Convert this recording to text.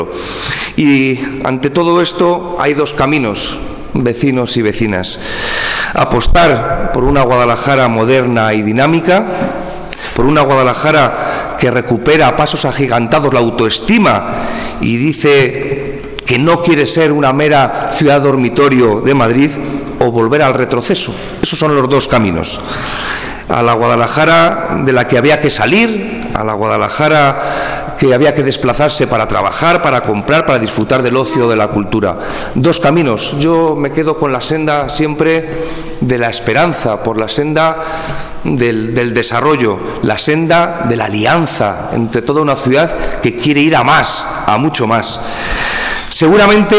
Y ante todo esto hay dos caminos, vecinos y vecinas: apostar por una Guadalajara moderna y dinámica, por una Guadalajara que recupera a pasos agigantados la autoestima y dice que no quiere ser una mera ciudad dormitorio de Madrid, o volver al retroceso. Esos son los dos caminos: a la Guadalajara de la que había que salir, a la Guadalajara que había que desplazarse para trabajar, para comprar, para disfrutar del ocio, de la cultura. Dos caminos. Yo me quedo con la senda siempre de la esperanza, por la senda del desarrollo, la senda de la alianza entre toda una ciudad que quiere ir a más, a mucho más. Seguramente